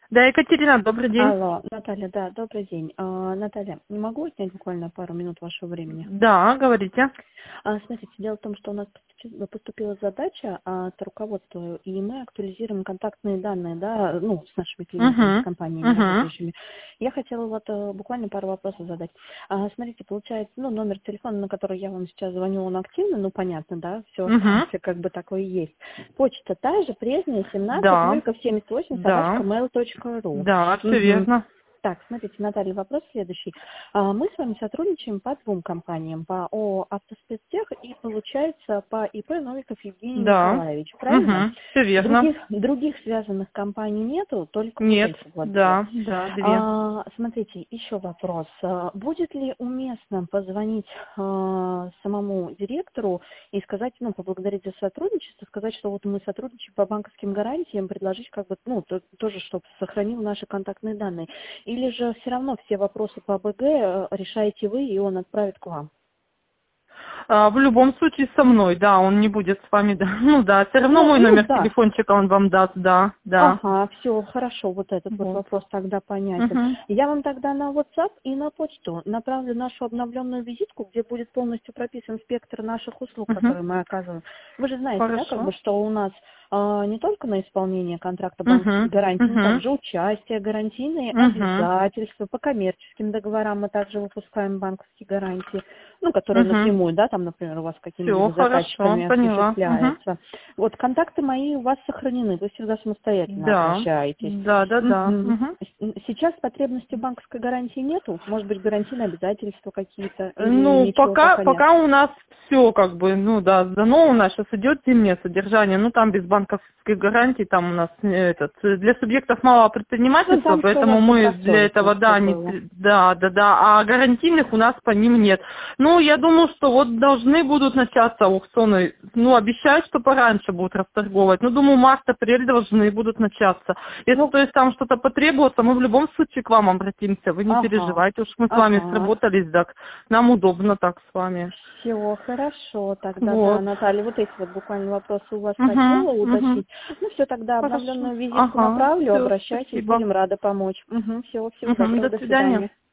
Да, Екатерина, добрый день. Алло, Наталья, да, добрый день. Наталья, не могу отнять буквально пару минут вашего времени? Да, говорите. Смотрите, дело в том, что у нас поступила задача от руководства, и мы актуализируем контактные данные, да, ну, с нашими клиентами, с Угу. компаниями Угу. работающими. Я хотела вот буквально пару вопросов задать. Смотрите, получается, ну, номер телефона, на который я вам сейчас звоню, он активный, ну, понятно, да, все Угу. оставался как бы такое и есть. Почта та же, Пресная, 17, Да, Новиков, 78, собачка, да, mail.ru. да, все Мгм. верно. Так, смотрите, Наталья, вопрос следующий. Мы с вами сотрудничаем по двум компаниям, по ООО «Автоспецтех» и, получается, по ИП Новиков Евгений Да. Николаевич, правильно? Угу. Все верно. Других связанных компаний нету, только вот Нет. эти вот две. Да, да, две. Смотрите, еще вопрос. Будет ли уместно позвонить самому директору и сказать, ну, поблагодарить за сотрудничество, сказать, что вот мы сотрудничаем по банковским гарантиям, предложить как бы, ну, тоже, чтобы сохранил наши контактные данные? Или же все равно все вопросы по АБГ решаете вы, и он отправит к вам? В любом случае со мной, да, он не будет с вами, да. Ну да, все равно мой Ну номер да. телефончика он вам даст, да, да. Ага, все, хорошо, вот этот вот Вот. вопрос тогда понятен. Угу. Я вам тогда на WhatsApp и на почту направлю нашу обновленную визитку, где будет полностью прописан спектр наших услуг, Угу. которые мы оказываем. Вы же знаете, да, как бы, Хорошо. что у нас не только на исполнение контракта банковских Угу. гарантий, но Угу. также участие, гарантийные Угу. обязательства. По коммерческим договорам мы также выпускаем банковские гарантии, ну, которые Угу. напрямую, да, там, например, у вас с Все какими-либо хорошо, заказчиками поняла. Угу. осуществляется. Вот контакты мои у вас сохранены, вы всегда самостоятельно Да, обращаетесь. да, да, да. Мгм. Мгм. Сейчас потребности банковской гарантии нету? Может быть, гарантийные обязательства какие-то или Ну, ничего пока нет? пока у нас все как бы, ну да, сдано у нас сейчас идет зимнее содержание, ну там без банковских гарантий, там у нас для субъектов малого Ну, предпринимательства, там все у поэтому вас мы для добросовестно этого, все да, было. да, да, да, а гарантийных у нас по ним нет. Ну, я думаю, что вот должны будут начаться аукционы, ну, обещают, что пораньше будут расторговывать, ну, думаю, март-апрель должны будут начаться. Если, Ну, то есть, там что-то потребуется, мы в любом случае к вам обратимся, вы не ага, переживайте, уж мы с вами ага. сработались, так, нам удобно так с вами. Все хорошо, тогда да, Вот. Наталья, вот эти вот буквально вопросы у вас Угу, хотела угу. уточнить. Ну все, тогда Хорошо. обновленную визитку Ага, направлю, все, обращайтесь, спасибо. будем рады помочь. Всего Угу, доброго, до до свидания. свидания.